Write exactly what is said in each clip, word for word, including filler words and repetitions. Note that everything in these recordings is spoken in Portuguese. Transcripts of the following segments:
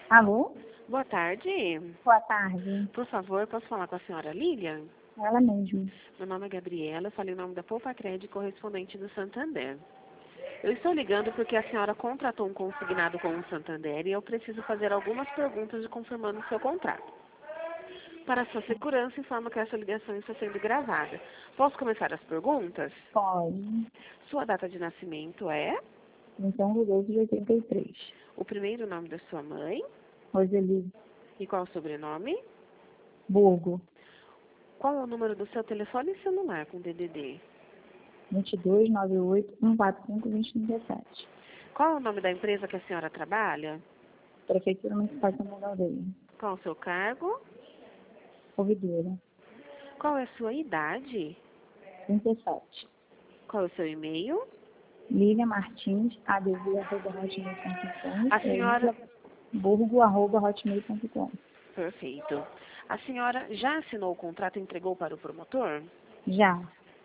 Alô? Boa tarde. Boa tarde. Por favor, posso falar com a senhora Lilian? Ela mesmo. Meu nome é Gabriela, eu falei o nome da Poupa Crédito, correspondente do Santander. Eu estou ligando porque a senhora contratou um consignado com o Santander e eu preciso fazer algumas perguntas confirmando o seu contrato. Para sua segurança, informo que essa ligação está sendo gravada. Posso começar as perguntas? Pode. Sua data de nascimento é? Então, do doze de oitenta e três. O primeiro nome da sua mãe? Roseli. E qual o sobrenome? Burgo. Qual é o número do seu telefone e celular com D D D? vinte e dois, noventa e oito, cento e quarenta e cinco, vinte e sete. Qual é o nome da empresa que a senhora trabalha? Prefeitura Municipal de São Miguel Aldeia. Qual o seu cargo? Ouvidora. Qual é a sua idade? trinta e sete. Qual é o seu e-mail? Lívia Martins, adv, arroba hotmail ponto com. A senhora... Burgo, arroba hotmail ponto com. Perfeito. A senhora já assinou o contrato e entregou para o promotor? Já.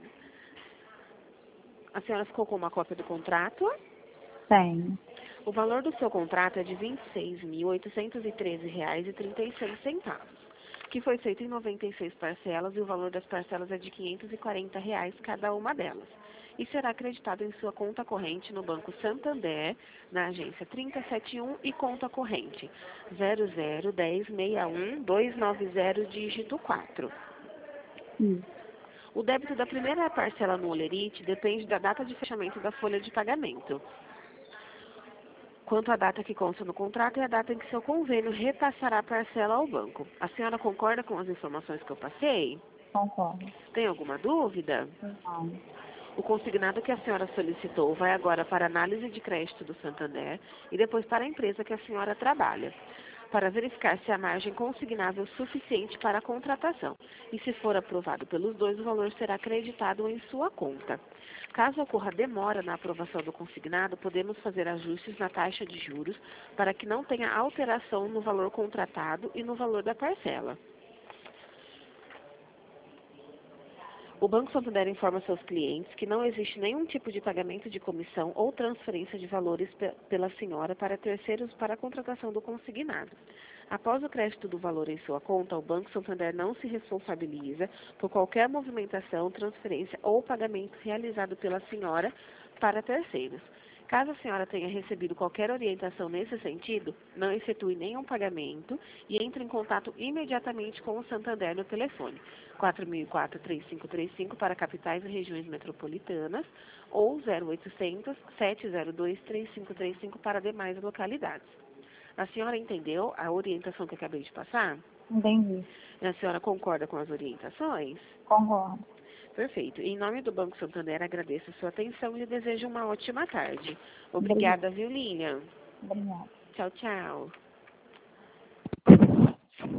A senhora ficou com uma cópia do contrato? Tenho. O valor do seu contrato é de vinte e seis mil, oitocentos e treze reais e trinta e seis centavos, que foi feito em noventa e seis parcelas e o valor das parcelas é de quinhentos e quarenta reais cada uma delas. E será acreditado em sua conta corrente no Banco Santander, na agência trinta e sete um e conta corrente zero zero um zero seis um dois nove zero dígito quatro. Isso. O débito da primeira parcela no Olerite depende da data de fechamento da folha de pagamento. Quanto à data que consta no contrato, é a data em que seu convênio repassará a parcela ao banco. A senhora concorda com as informações que eu passei? Concordo. Tem alguma dúvida? Não. O consignado que a senhora solicitou vai agora para análise de crédito do Santander e depois para a empresa que a senhora trabalha, para verificar se a margem consignável é suficiente para a contratação. E se for aprovado pelos dois, o valor será acreditado em sua conta. Caso ocorra demora na aprovação do consignado, podemos fazer ajustes na taxa de juros para que não tenha alteração no valor contratado e no valor da parcela. O Banco Santander informa seus clientes que não existe nenhum tipo de pagamento de comissão ou transferência de valores pe pela senhora para terceiros para a contratação do consignado. Após o crédito do valor em sua conta, o Banco Santander não se responsabiliza por qualquer movimentação, transferência ou pagamento realizado pela senhora para terceiros. Caso a senhora tenha recebido qualquer orientação nesse sentido, não efetue nenhum pagamento e entre em contato imediatamente com o Santander no telefone quatro mil e quatro, três cinco três cinco para capitais e regiões metropolitanas ou zero oitocentos, sete zero dois, três cinco três cinco para demais localidades. A senhora entendeu a orientação que eu acabei de passar? Entendi. A senhora concorda com as orientações? Concordo. Perfeito. Em nome do Banco Santander, agradeço a sua atenção e lhe desejo uma ótima tarde. Obrigada. Obrigada, viu, Lilian? Obrigada. Tchau, tchau.